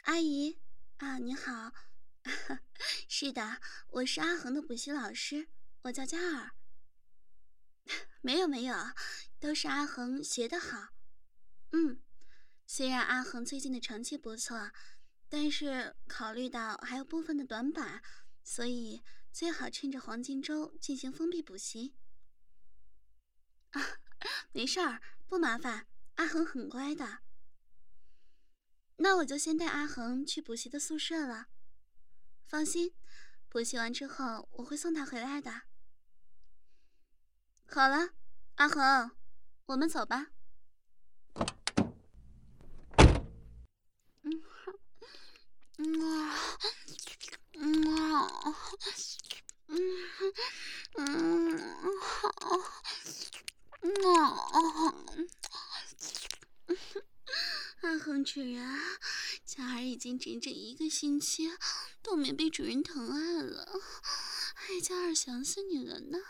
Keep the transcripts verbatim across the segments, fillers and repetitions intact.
阿姨啊，你好。是的，我是阿恒的补习老师，我叫嘉尔。没有没有，都是阿恒学得好。嗯，虽然阿恒最近的成绩不错，但是考虑到还有部分的短板，所以最好趁着黄金周进行封闭补习。啊，没事儿，不麻烦，阿恒很乖的。那我就先带阿恒去补习的宿舍了。放心，补习完之后我会送他回来的。好了，阿恒，我们走吧。嗯嗯啊嗯啊嗯嗯好嗯阿恒主人，嘉儿已经整整一个星期都没被主人疼爱了，哎，嘉儿想死你了呢。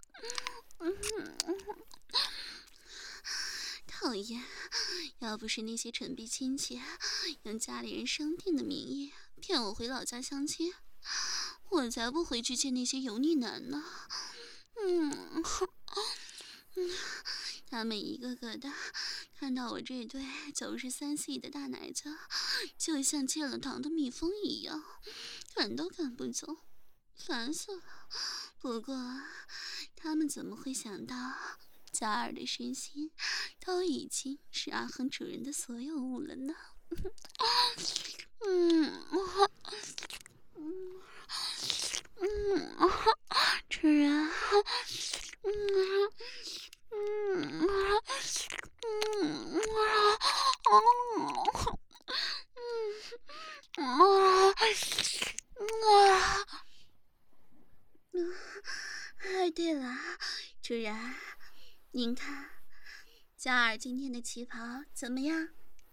讨厌，要不是那些蠢逼亲戚用家里人生病的名义骗我回老家相亲，我才不回去见那些油腻男呢。嗯，他们一个个的看到我这对九十三 C 的大奶子，就像见了糖的蜜蜂一样，赶都赶不走，烦死了。不过，他们怎么会想到嘉儿的身心都已经是阿恒主人的所有物了呢？嗯，嗯嗯，主人，嗯嗯嗯嗯嗯啊！哎，对了，主人，您看嘉儿今天的旗袍怎么样？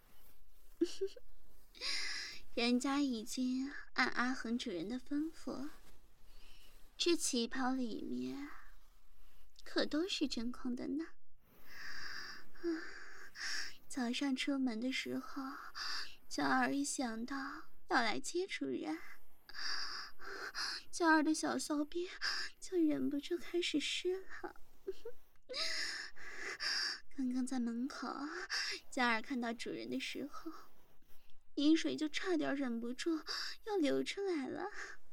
人家已经按阿恒主人的吩咐，这旗袍里面可都是真空的呢。啊，早上出门的时候，嘉儿一想到要来接主人，嘉儿的小骚逼就忍不住开始湿了。刚刚在门口，嘉儿看到主人的时候，饮水就差点忍不住要流出来了。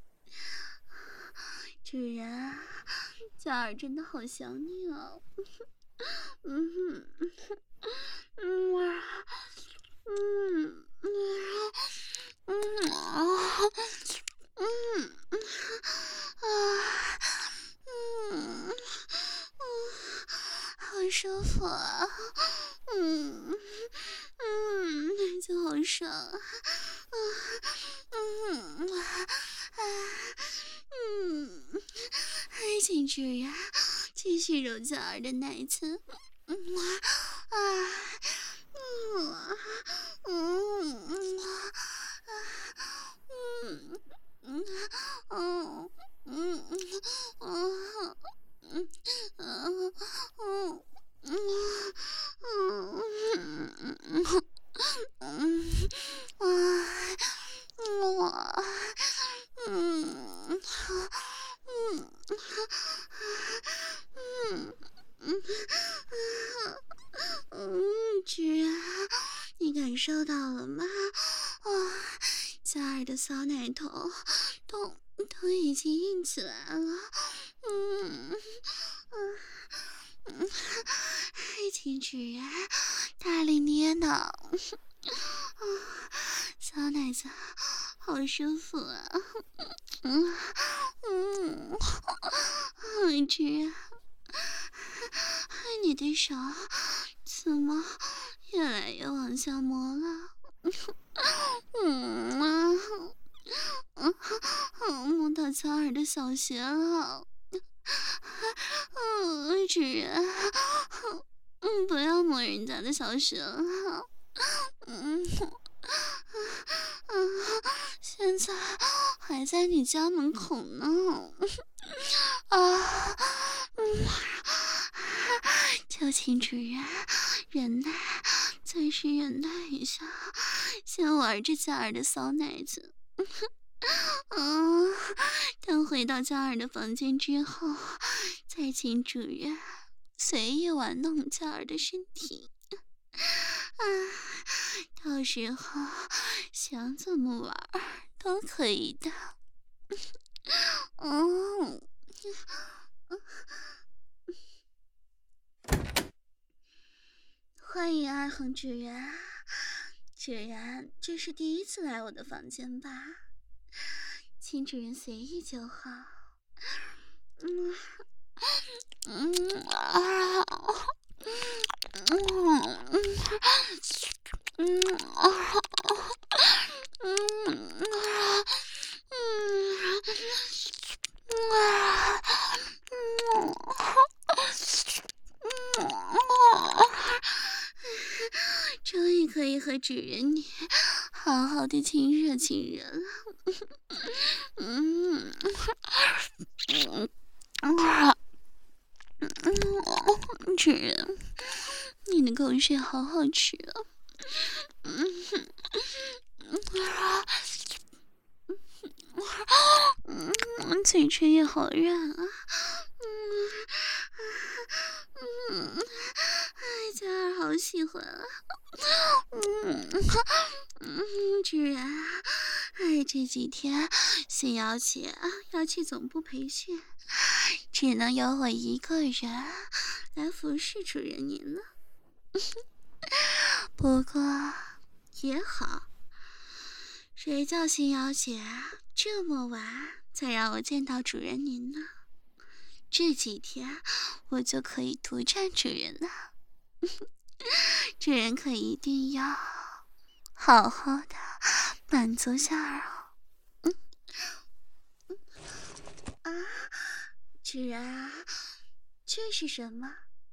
主人，嘉儿真的好想你哦。嗯哼，嗯啊，嗯嗯嗯啊，嗯啊，嗯嗯，好舒服啊，嗯嗯，就好爽啊，嗯嗯啊嗯，还请主人继续揉嘉儿的奶子，嗯啊嗯啊嗯嗯啊嗯嗯嗯嗯嗯嗯嗯嗯嗯嗯我嗯嗯嗯嗯嗯，主人，你感受到了吗？啊，嘉儿的骚奶头都都已经硬起来了。嗯嗯嗯，还请主人大力捏呢。啊，小奶子好舒服啊！嗯嗯，嗯，主人，你的手怎么越来越往下磨了？嗯啊，嗯，摸到嘉儿的小穴了。嗯，主人，嗯，不要摸人家的小穴了。嗯，嗯，现在还在你家门口呢。啊，嗯，就请主人忍耐，暂时忍耐一下， 先玩着嘉儿的骚奶子。嗯，等回到嘉儿的房间之后，再请主人随意玩弄嘉儿的身体。啊，到时候想怎么玩都可以的。嗯，欢迎二恒主人，主人这是第一次来我的房间吧？请主人随意就好。嗯嗯啊嗯嗯啊嗯啊终于可以和主人你好好的亲热亲热了。嗯嗯嗯，主人，你的口水好好吃啊！嗯嗯，嘴唇也好软啊！嗯嗯，哎，嘉儿好喜欢啊！嗯嗯，主人，哎，这几天新瑶姐要去总部培训，只能由我一个人来服侍主人您了。不过也好，谁叫新瑶姐这么晚才让我见到主人您呢？这几天我就可以独占主人了。主人可一定要好好的满足下儿哦。嗯嗯啊，主人啊，这是什么？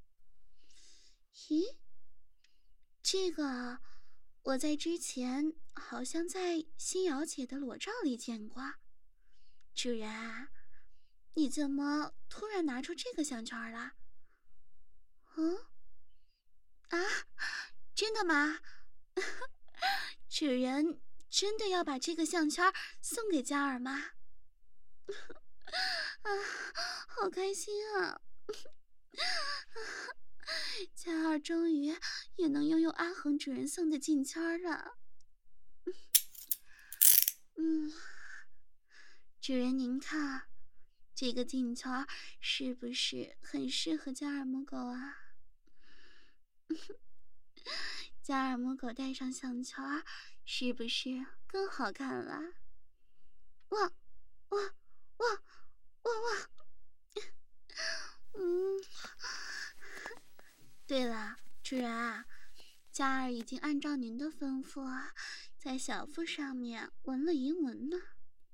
咦，这个我在之前好像在新瑶姐的裸照里见过。主人啊，你怎么突然拿出这个项圈了？嗯？啊，真的吗？主人真的要把这个项圈送给嘉儿吗？啊，好开心啊！嘉儿终于也能拥有阿恒主人送的镜圈了。嗯，主人您看，这个镜圈是不是很适合嘉儿母狗啊？嘉儿母狗戴上项圈是不是更好看了？哇哇哇哇哇！嗯，对了，主人啊，嘉儿已经按照您的吩咐啊，在小腹上面纹了银纹呢。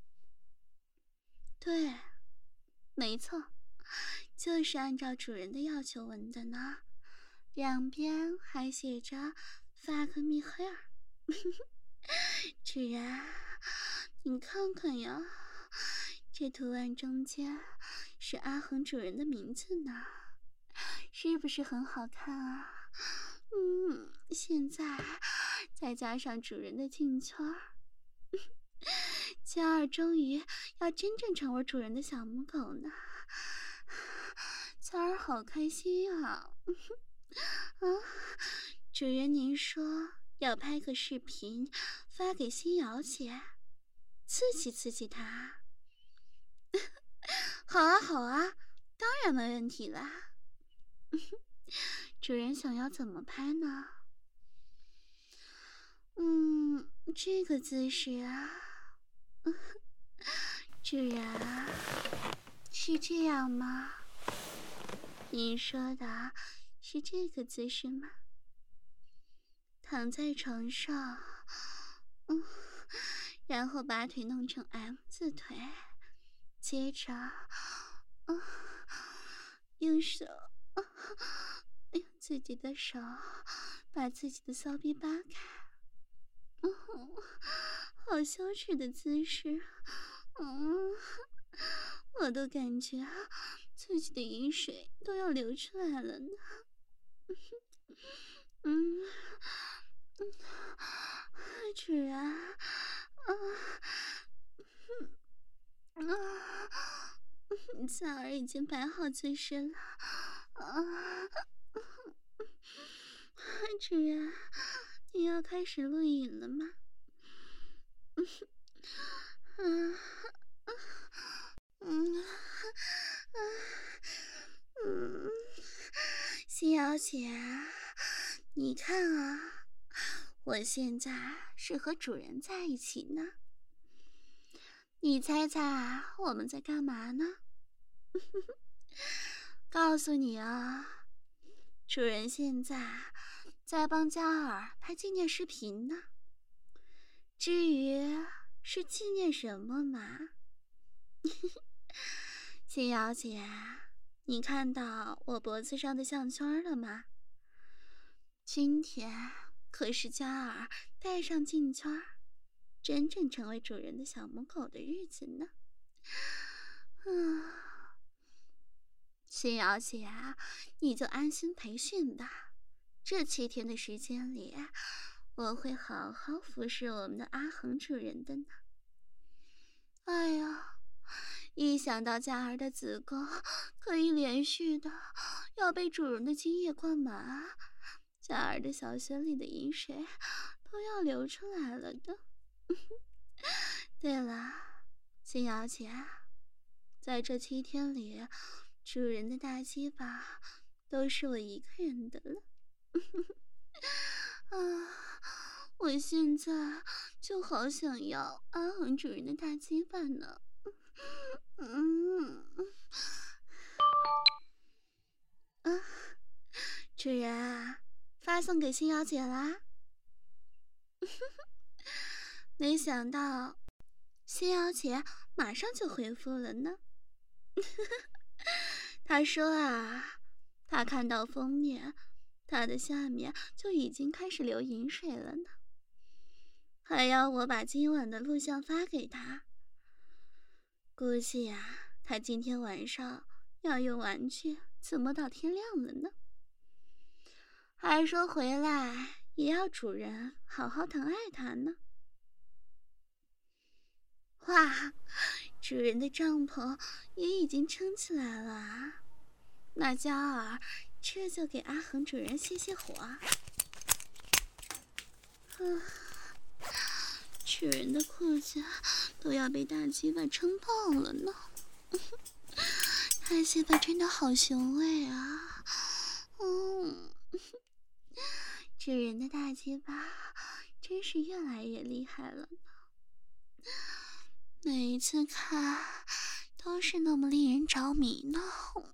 对，没错，就是按照主人的要求纹的呢。两边还写着 "fuck me here"。主人，你看看呀，这图案中间是阿恒主人的名字呢，是不是很好看啊？嗯，现在再加上主人的镜圈，嘉儿终于要真正成为主人的小母狗呢。嘉儿好开心啊！啊，主人您说要拍个视频发给新瑶姐，刺激刺激她。好啊好啊，当然没问题啦。主人想要怎么拍呢？嗯，这个姿势啊，主人是这样吗？您说的是这个姿势吗？躺在床上，嗯，然后把腿弄成 M 字腿，接着，嗯，用手，嗯，用自己的手把自己的骚逼扒开，嗯，好羞耻的姿势，嗯，我都感觉自己的饮水都要流出来了呢。嗯主人，啊啊，嘉儿已经摆好姿势了，啊，主人，你要开始录影了吗？嗯嗯嗯，星瑶姐，你看啊，我现在是和主人在一起呢。你猜猜我们在干嘛呢？告诉你啊，主人现在在帮嘉儿拍纪念视频呢。至于是纪念什么嘛？星瑶姐，你看到我脖子上的项圈了吗？今天可是嘉儿戴上镜圈，真正成为主人的小母狗的日子呢。啊，星瑶姐，你就安心培训吧。这七天的时间里，我会好好服侍我们的阿恒主人的呢。哎呀，一想到嘉儿的子宫可以连续的要被主人的精液灌满，嘉儿的小穴里的饮水都要流出来了的。对了，星瑶姐，在这七天里，主人的大鸡巴都是我一个人的了。啊，我现在就好想要阿恒主人的大鸡巴呢。嗯，啊，主人啊，发送给星瑶姐啦。没想到星瑶姐马上就回复了呢。她说啊，她看到封面，她的下面就已经开始流饮水了呢，还要我把今晚的录像发给她。估计啊，她今天晚上要用玩具折磨到天亮了呢。还说回来也要主人好好疼爱她呢。哇，主人的帐篷也已经撑起来了啊！那嘉儿这就给阿恒主人泄泄火。啊，主人的裤子都要被大鸡巴撑爆了呢。大鸡巴真的好雄伟啊！嗯，主人的大鸡巴真是越来越厉害了呢。每一次看都是那么令人着迷呢。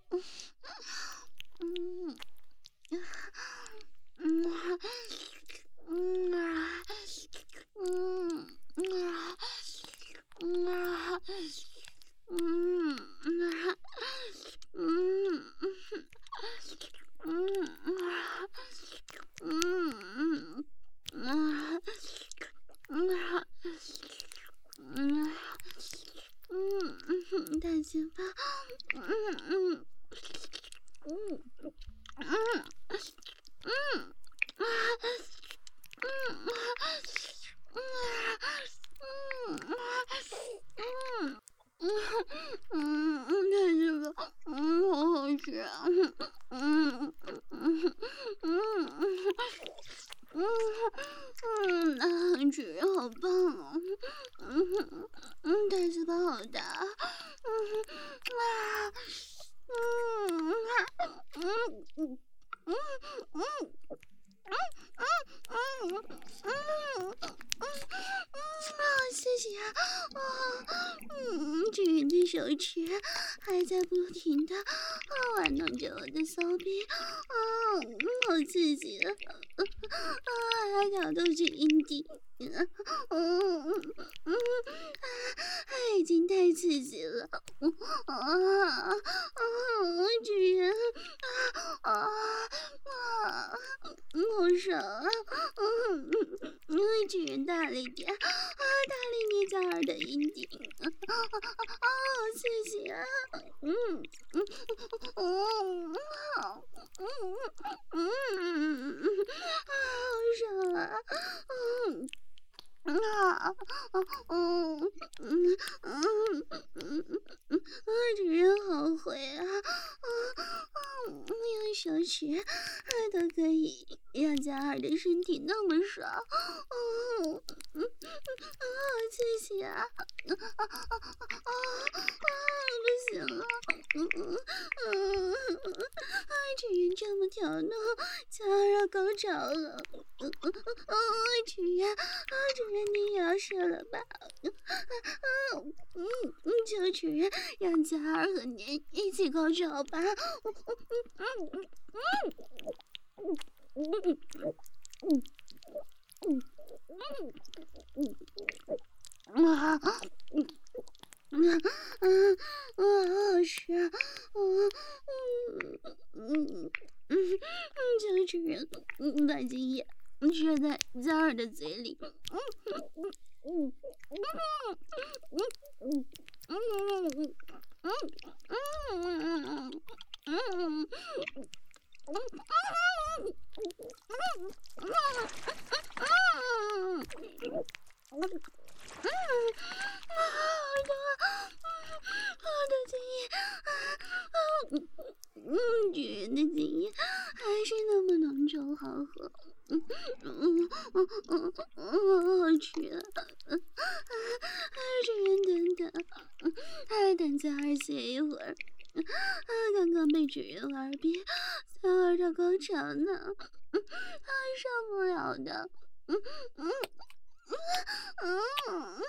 嗯嗯嗯嗯啊嗯啊嗯啊嗯啊嗯嗯啊嗯嗯啊嗯嗯嗯，大鸡巴，嗯嗯嗯嗯嗯啊嗯嗯嗯嗯嗯，大鸡巴，嗯，好好吃啊，嗯嗯嗯嗯嗯，那主人好棒哦，嗯嗯，大鸡巴好大，嗯啊，嗯嗯嗯嗯嗯嗯嗯嗯嗯啊，谢谢啊，啊，嗯，主人的手指还在不停的啊玩弄着我的骚逼，啊，嗯，好刺激啊，啊，还挑逗着阴蒂。嗯嗯嗯，啊，已经太刺激了，啊啊啊！主人，啊啊啊！好爽啊！嗯嗯嗯，主人大力点，啊，大力捏嘉儿的阴蒂，啊啊啊！好刺激啊！嗯嗯嗯好，嗯嗯嗯嗯，啊，好爽啊！ 啊，嗯嗯嗯嗯嗯，主人好会啊，嗯嗯，用手指都可以让嘉儿的身体那么爽，嗯嗯嗯，好刺激啊，啊啊啊啊啊！不行了，嗯嗯嗯，啊，主人这么挑逗，嘉儿要高潮了，嗯嗯嗯，主人，啊，主人你也要射了吧？嗯嗯嗯，求主人让嘉儿和您一起高潮吧，嗯嗯嗯嗯嗯嗯嗯嗯嗯嗯啊嗯。嗯嗯嗯，好吃啊！嗯嗯嗯嗯嗯，求主人，嗯，把精液射在嘉儿的嘴里。嗯嗯嗯嗯嗯嗯嗯嗯嗯嗯嗯。嗯，好的，好的经验，嗯嗯，女人的经验还是那么浓稠好喝，嗯嗯嗯嗯嗯，好吃啊！嗯，主人等等，嗯，还等嘉儿歇一会儿。啊，刚刚被主人玩憋，才玩到高潮呢，嗯，还受不了的，嗯嗯。嗯，啊，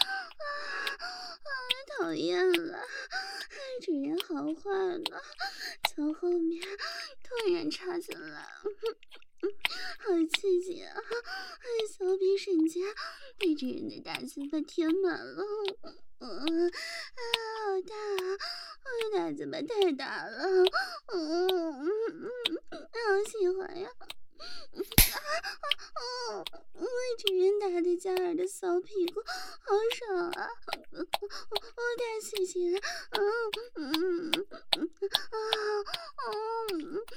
讨厌了！主人好坏呢，从后面突然插进来，好刺激啊！小臂瞬间被主人的大嘴巴填满了，嗯，啊，好大啊！我的大嘴巴太大了，嗯嗯嗯，好喜欢呀！嗯啊啊！嗯，主人打的嘉儿的骚屁股，好爽啊！我我太刺激了，嗯嗯嗯啊啊嗯嗯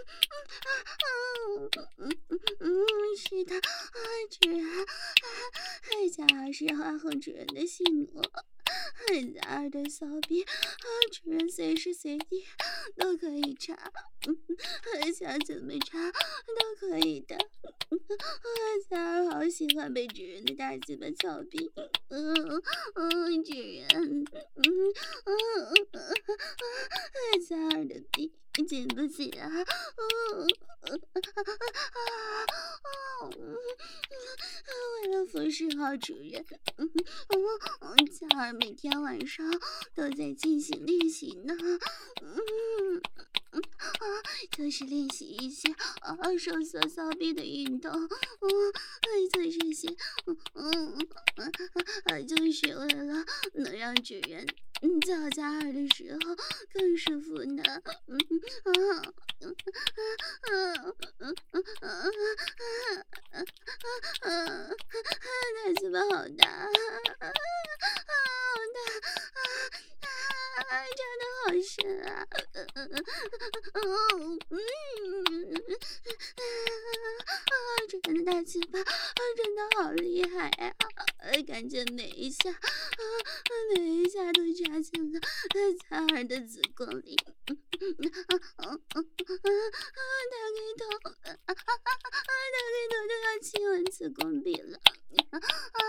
嗯嗯嗯，是的，啊，主人，啊，嘉儿是花红主人的性奴。嘉儿的骚逼，啊，主人随时随地都可以插，嗯，想怎么插都可以的。嘉儿好喜欢被主人的大嘴巴操逼，嗯嗯，主人，嗯嗯嗯嗯，嘉儿的逼紧不紧啊？嗯嗯啊啊嗯，为了服侍好主人，嗯嗯，嘉儿每天晚上都在进行练习呢，嗯。嗯啊，就是练习一些啊收缩骚逼的运动，嗯，做这些，嗯嗯嗯啊，就是为了能让主人嗯叫嘉儿的时候更舒服呢，嗯啊嗯嗯嗯嗯嗯嗯嗯，大嘴巴好大，好大啊，长得好深啊，嗯嗯嗯。嗯嗯啊，主人的大嘴巴啊，真的好厉害啊！感觉每一下啊，每一下都扎进了嘉儿的子宫里。啊啊啊啊！大黑头，啊啊啊！大黑头都要亲吻子宫壁了。啊啊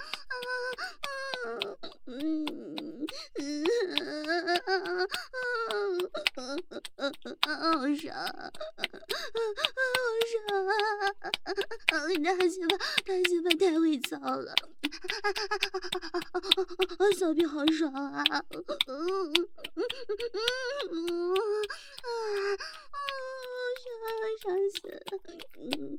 啊！嗯嗯嗯好爽，好爽啊！大嘴巴，大嘴巴太会操了，小屁好爽啊！嗯嗯啊啊！爽爽死了！嗯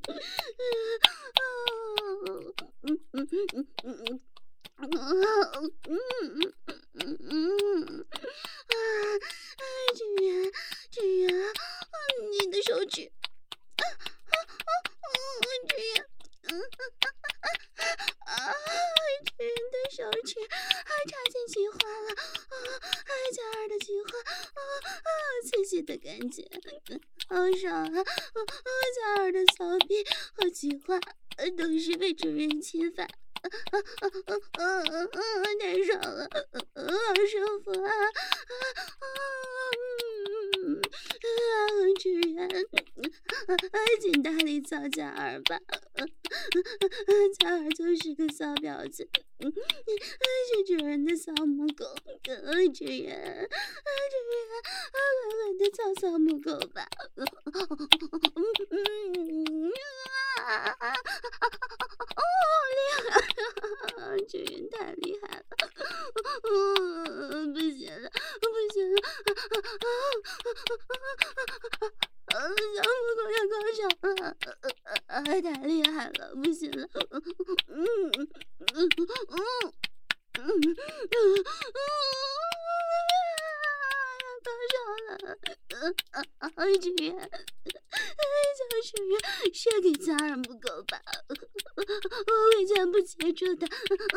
嗯嗯嗯嗯嗯。嗯嗯嗯嗯啊！哎，主人，主人，你的手指，啊啊啊！嗯，主人，嗯啊啊！主人的手指啊插进菊花了，啊！哎，嘉儿的菊花，啊啊！刺激的感觉，好爽啊！啊！嘉儿的骚逼和菊花都是被主人侵犯。 嗯嗯嗯，太爽了，好舒服啊！嗯啊，主人，请大力操嘉儿吧，嘉儿就是个骚婊子，是主人的小母狗，主人，主人，狠狠的操小母狗吧！嗯啊，哦，厉害！主人太厉害了，嗯，不行了，不行了，啊，小母狗要高潮了，啊，太厉害了，不行了，嗯嗯嗯嗯嗯嗯，高潮了，啊，主人，小主人，射给嘉儿母狗吧，我会全部接住的，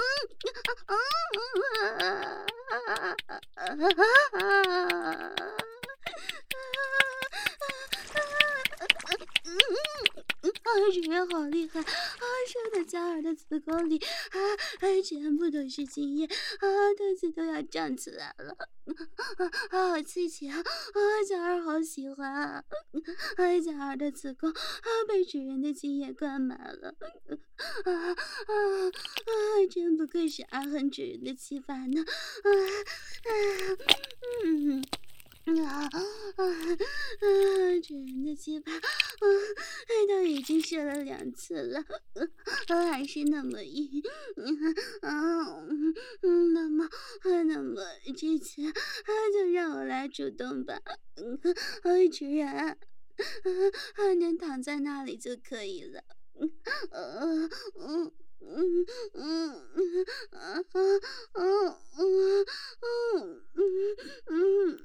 嗯嗯。啊，主人好厉害啊！射到嘉儿的子宫里啊，啊，全部都是精液啊，肚子都要胀起来了啊，啊，好刺激啊！啊，嘉儿好喜欢啊！啊，嘉儿的子宫啊，被主人的精液灌满了啊啊啊！真不愧是阿恒主人的气法呢！啊啊嗯。啊啊啊！主人的鸡巴，啊，都已经射了两次了，啊，还是那么硬，啊，嗯，那么，那么之前，啊，就让我来主动吧，啊，主人，啊，能躺在那里就可以了，嗯嗯。嗯嗯嗯啊啊啊啊嗯嗯嗯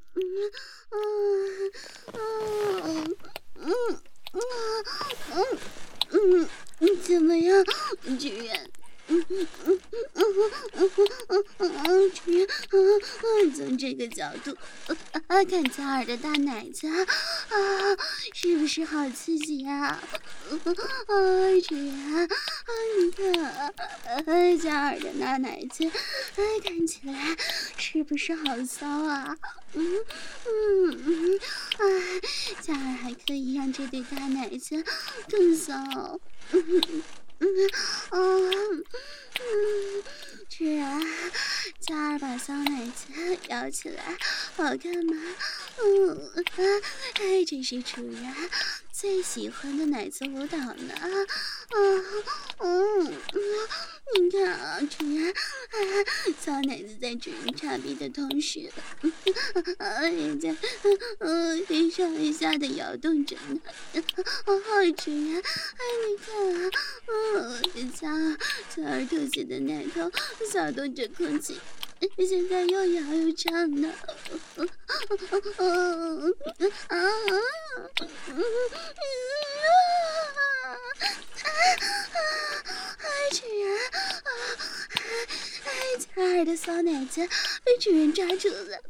嗯嗯嗯嗯嗯，怎么样，主人？嗯嗯嗯嗯嗯嗯嗯，主人，嗯嗯，从这个角度啊，看嘉儿的大奶子啊，是不是好刺激啊？啊，主人，啊，你看啊，嘉儿的大奶子，哎，看起来是不是好骚啊？嗯嗯嗯，哎，嘉儿还可以让这对大奶子更骚。嗯嗯嗯嗯，主人，嘉儿把骚奶子摇起来，好看吗？嗯，哎，这是主人最喜欢的奶子舞蹈呢。嗯嗯嗯，你看啊，主人，啊，骚奶子在主人插逼的同时，啊，人家嗯一上一下的摇动着呢。哦，主人，哎，你看啊，嗯，嘉儿嘉儿肚子的奶头扫动着空气。现在又摇又唱呢，哎，主人，哎，嘉儿的骚奶子被主人抓住了，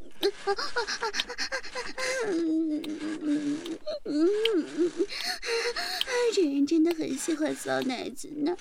主人真的很喜欢骚奶子呢。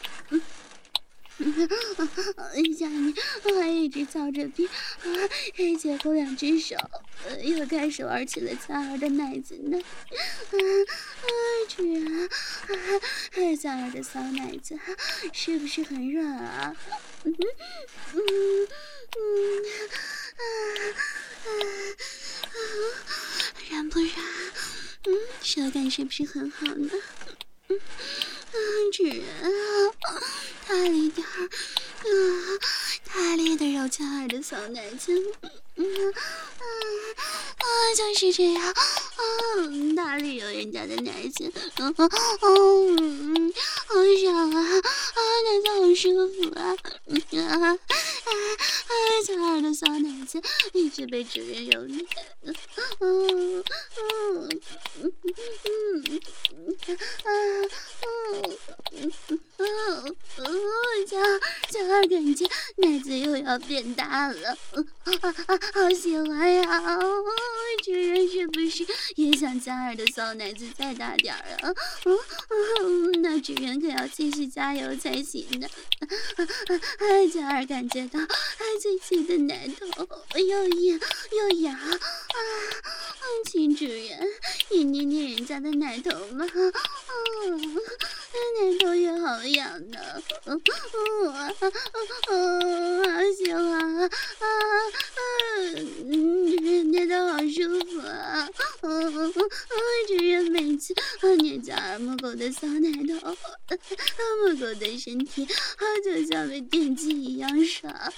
下面我还一直操着逼，啊，结果两只手呃又开始玩起了嘉儿的奶子呢。啊啊，主人，啊，嘉儿的骚奶子是不是很软啊？嗯嗯嗯啊啊啊，软不软？嗯，手感是不是很好呢？嗯。啊，主人啊，大力点儿，啊，大力的揉嘉儿的小奶子，嗯啊啊，就是这样，啊，大力揉人家的奶子，嗯嗯，好爽啊，啊，奶子好舒服啊，啊啊啊，嘉儿的小奶子一直被主人揉捏，嗯嗯嗯嗯嗯啊嗯。嗯嗯嗯，嘉儿嘉儿感觉奶子又要变大了，嗯啊啊，好喜欢呀！哦，主人是不是也想嘉儿的骚奶子再大点儿啊！嗯嗯，那主人可要继续加油才行呢。嘉儿感觉到自己的奶头又硬又痒啊！请主人也捏捏人家的奶头嘛！啊，奶头也好痒呢。嗯嗯啊啊，行啊啊啊！嗯，捏得好舒服啊！嗯嗯嗯，主人每次捏嘉儿母狗的小奶头，母狗的身体就像被电击一样爽，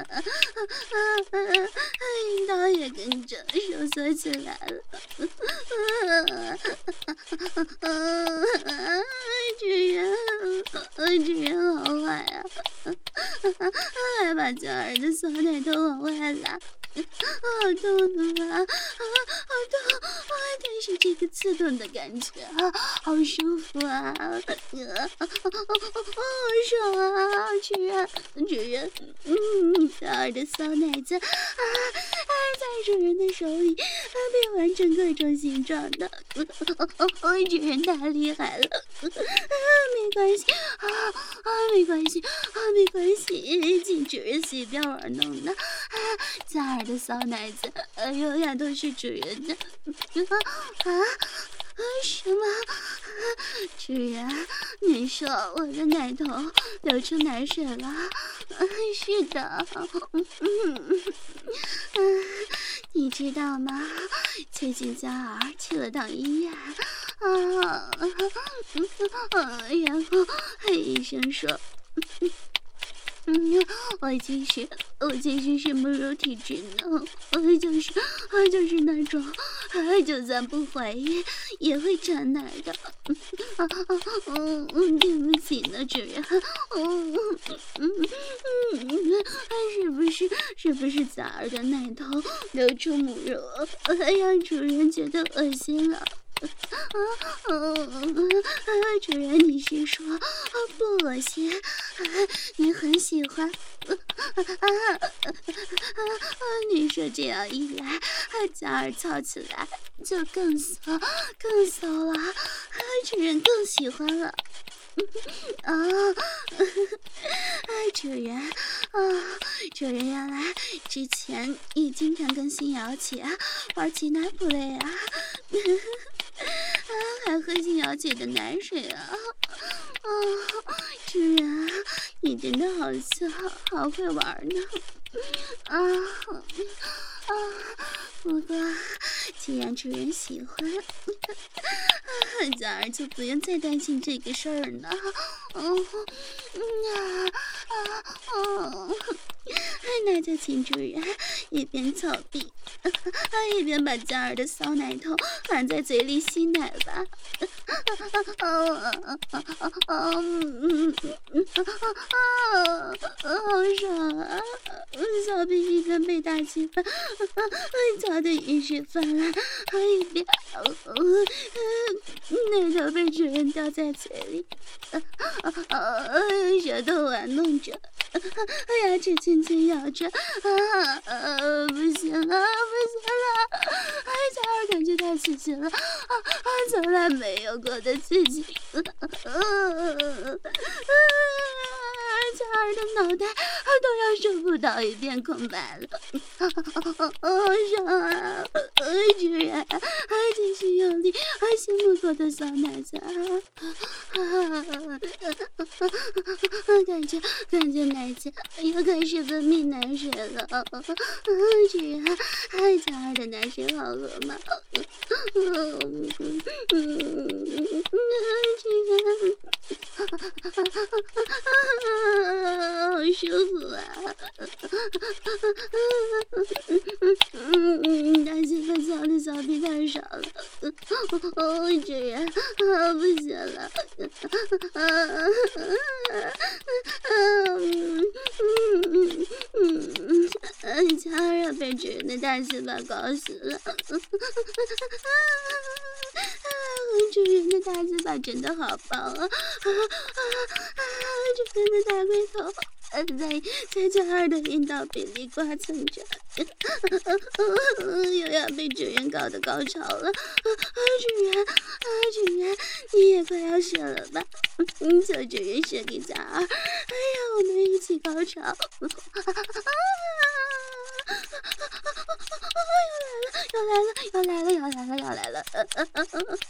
阴道也跟着收缩起来了。主人，主人好坏啊！还把嘉儿的小奶头往外拉。好痛啊！啊，好痛啊！但是这个刺痛的感觉啊，好舒服啊！啊，好爽啊！主人，主人，嗯，嘉儿的骚奶子啊，在主人的手里啊，变完成各种形状的。哦，主人太厉害了！啊，没关系啊啊，没关系啊，没关系，请主人随便玩弄呢。啊，嘉儿的骚奶子，呃，永远都是主人的。啊啊！什么？主人，你说我的奶头流出奶水了？啊，是的。嗯嗯，你知道吗？最近嘉儿去了趟医院，啊，然后医生说。嗯，我其实我其实是母乳体质呢，我就是我就是那种，就算不怀孕也会产奶的。啊啊嗯嗯，对不起呢，主人。嗯嗯嗯，是不是是不是嘉儿的奶头流出母乳，让主人觉得恶心了？啊嗯嗯，主人，你是说不恶心？你很喜欢？啊啊！你说这样一来，嘉儿操起来就更骚，更骚了，主人更喜欢了。啊，主人啊，主人原来之前也经常跟新瑶姐玩起奶普类啊，啊，还喝新瑶姐的奶水啊！啊，主人，你真的好笑，好会玩呢！啊啊，不过既然主人喜欢，嘉儿就不用再担心这个事儿呢。嗯嗯啊啊啊！那就请主人一边操逼，一边把嘉儿的骚奶头含在嘴里吸奶吧。嗯好爽啊！小逼一边被大鸡巴操的饮水泛滥，一边奶头被主人叼在嘴里，舌头玩弄着，牙齿轻轻咬着，啊啊！不行了，不行了！哎，嘉儿感觉太刺激了，啊啊！从来没有过的刺激，啊啊啊！嘉儿的脑袋都要收不到一片空白了，好爽啊！主人，继续用力，吸母狗的小奶子啊！感觉感觉奶子又开始分泌奶水了，主人，嘉儿的奶水好喝吗？嗯嗯，主人。好舒服啊！嗯，大鸡巴操的小屁太少了，哦，主人，啊，不行了，啊啊嗯嗯嗯，嘉儿被主人的大鸡巴搞死了，主人的大鸡巴真的好棒啊！啊啊啊！主人的大龟头在在嘉儿的阴道比例刮蹭着，又要被主人搞得高潮了。啊，主人，啊，主人，你也快要射了吧？嗯，求主人射给嘉儿。哎呀，我们一起高潮。啊！要来了，要来了，要来了，要来了！要来了！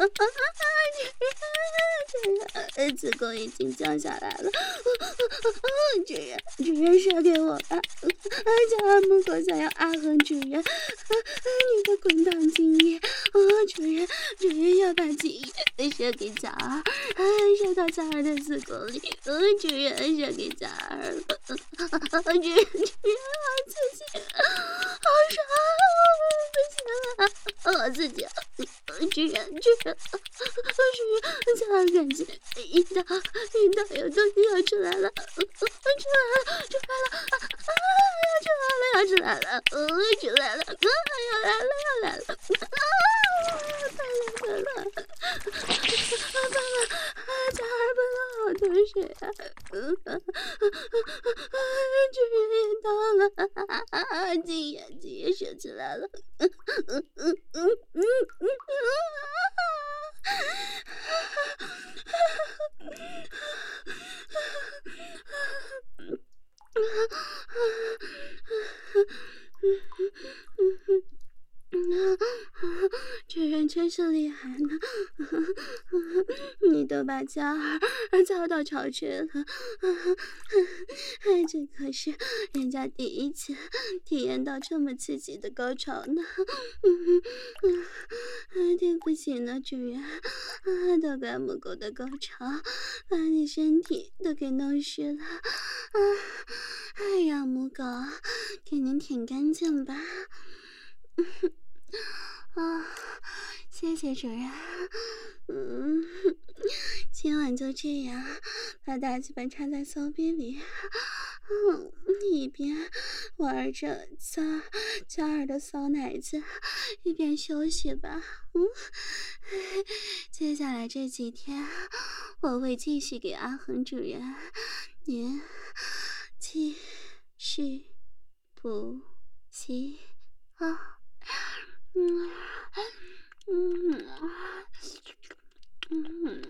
主人，子宫已经降下来了。主人，主人射给我吧！嘉儿母狗想要阿恒主人，你的滚烫精液！哦，主人，主人要把精液射给嘉儿，射到嘉儿的子宫里。哦，主人，射给嘉儿！主人，主人，好刺激，好爽！不行了，我自己，主人，主人，主人，嘉儿感觉阴道阴道有东西要出来了，出来了，出来了，啊，要出来了，要出来了，哦，出来了，啊，要来了，要来了，啊，太冷了，爸爸，啊，嘉儿喷了好多水啊，主人也到了，啊，精液精液射出来了。嗯嗯嗯嗯嗯嗯主人真是厉害呢，你都把嘉儿操到巢穴了，这可是人家第一次体验到这么刺激的高潮呢。对不起呢，主人，都怪母狗的高潮把你身体都给弄湿了，让母狗给您舔干净吧。啊，谢谢主人。嗯，今晚就这样，把大鸡巴插在骚逼里，嗯，一边玩着嘉嘉儿的骚奶子，一边休息吧。嗯，接下来这几天，我会继续给阿恒主人您继续补习啊。嗯嗯嗯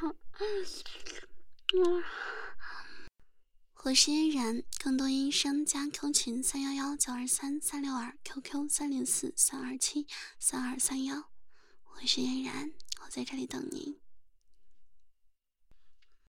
嗯，我是嫣然，更多音声加 Q 群三幺幺九二三三六二 ，Q Q 三零四三二七三二三幺。我是嫣然，我在这里等您。